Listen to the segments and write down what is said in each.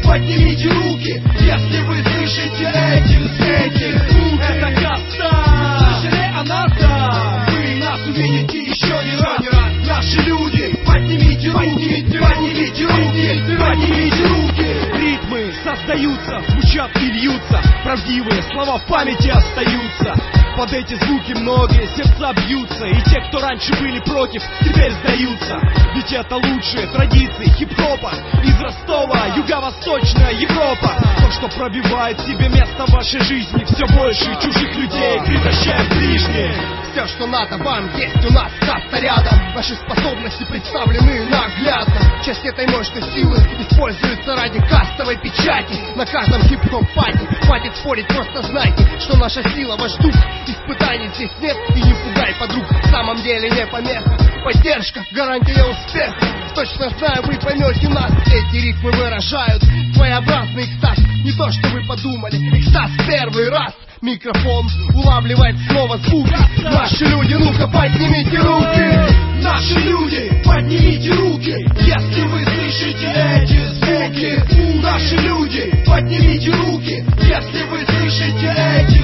поднимите руки, если вы слышите этих. Это каста, слышали о нас, да? Вы нас увидите еще не раз. Наши люди, поднимите руки, поднимите руки, поднимите руки. Ритмы создаются, звучат и льются, правдивые слова в памяти остаются. Под эти звуки многие сердца бьются, и те, кто раньше были против, теперь сдаются. Ведь это лучшие традиции хип-хопа из Ростова, юго-восточная Европа. То, что пробивает себе место в вашей жизни, все больше чужих людей притащает ближние. Все, что надо вам, есть у нас каста рядом. Ваши способности представлены наглядно. Часть этой мощной силы используется ради кастовой печати. На каждом хип-хоп-пати хватит спорить, просто знайте, что наша сила ваш дух. Испытаний здесь нет, и не пугай подруг. В самом деле не помеха, поддержка, гарантия успеха. Точно знаю, вы поймете нас. Эти ритмы выражают своеобразный экстаз. Не то, что вы подумали, экстаз первый раз. Микрофон улавливает снова звук. Наши люди, ну-ка поднимите руки. Наши люди, поднимите руки, если вы слышите эти звуки. Наши люди, поднимите руки, если вы слышите эти.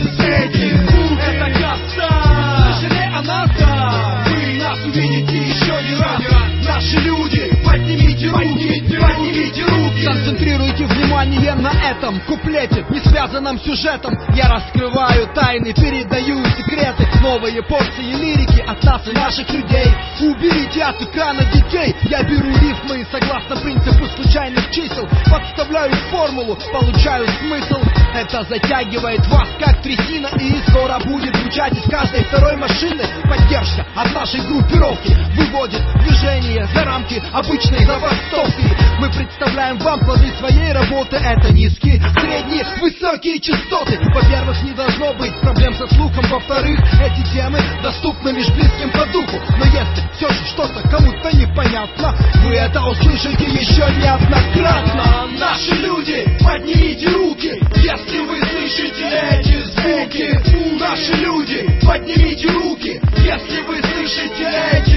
Это каста, слышали о нас, да? Вы нас увидите еще не раз. Наши люди, поднимите руки, поднимите руки. Концентрируйте внимание на этом куплете, не связанном сюжетом. Я раскрываю тайны, передаю секреты. Новые порции лирики от нас и наших людей. Уберите от экрана детей. Я беру рифмы и согласно принципу случайных чисел подставляю формулу, получаю смысл. Это затягивает вас как трясина, и скоро будет звучать из каждой второй машины. Поддержка от нашей группировки выводит движение за рамки обычной забастовки. Мы представляем вам плоды своей работы. Это низкие, средние, высокие частоты. Во-первых, не должно быть проблем со слухом. Во-вторых, эти темы доступны лишь близким по духу. Но если все же что-то кому-то непонятно, вы это услышите еще неоднократно. Наши люди, поднимите руки, если вы слышите эти звуки. Наши люди, поднимите руки, если вы слышите эти.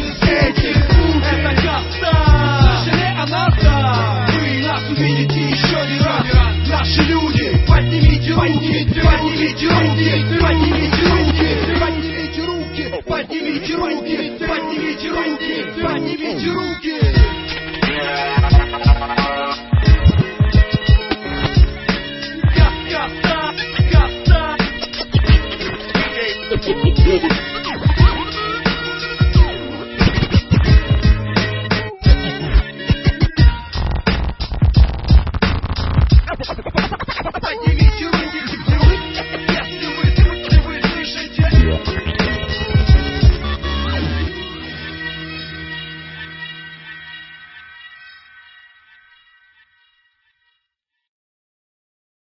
Это каста, слышали о нас, да? Вы нас увидите еще не раз. Наши люди, поднимите руки, поднимите руки, поднимите руки, поднимите руки, поднимите руки, поднимите руки, поднимите руки.